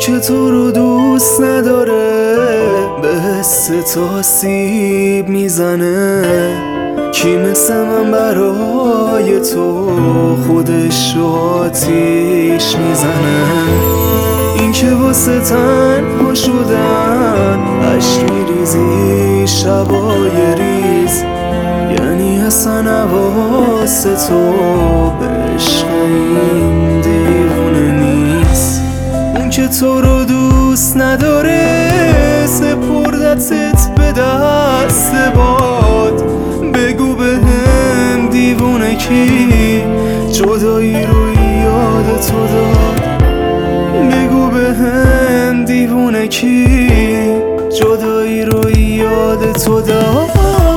که تو رو دوست نداره به حس تو سیب میزنه. کی مثل من برای تو خودش رو آتیش میزنه. این که واسه تنها شدن عشق میریزی شبای ریز، یعنی اصلا حواس تو به عشق این دیوونه نیست. اون که تو رو دوست نداره سپردتت به دست باد. بگو بهم دیوونه کی جدایی رو یاد تو داد. بگو بهم دیوونه کی جدایی رو یاد تو داد.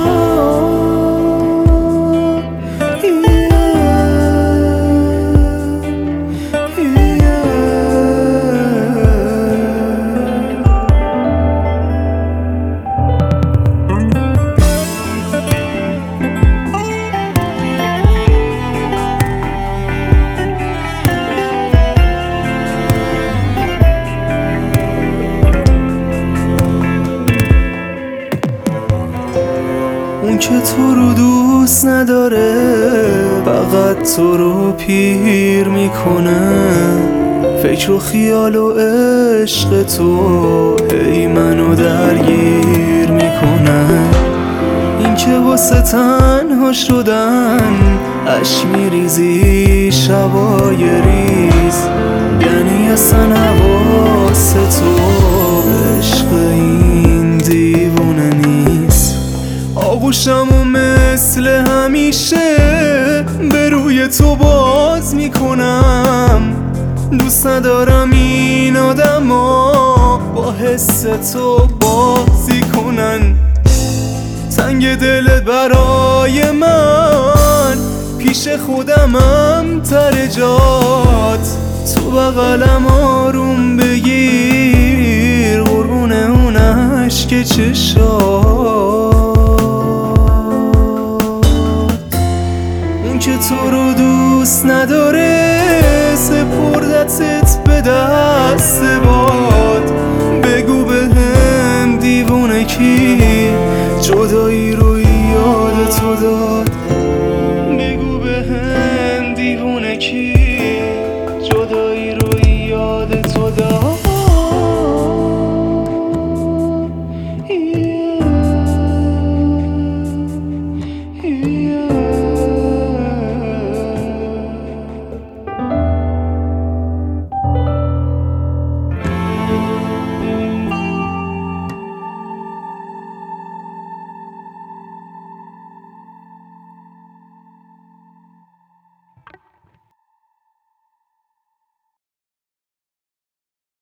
اون که تو رو دوست نداره فقط تو رو پیر میکنه. فکر و خیال و عشق تو هی منو درگیر میکنه. این که واسه تنها شدن عشق میریزی شبای ریز، یعنی اصلا حواس تو عشق این دیوونه نیست. آغوشم و مثل همیشه به روی تو باز میکنم. دوست ندارم این آدما با حس تو بازی کنن. تنگ دلت برای من پیش خودمم تر جات. تو بغلم آروم بگیر قربون اون عشق چشات. که تو رو دوست نداره سپردتت به دست باد. بگو بهم دیوونه کی جدایی رو یاد تو داد. بگو بهم دیوونه کی جدایی رو یاد تو داد.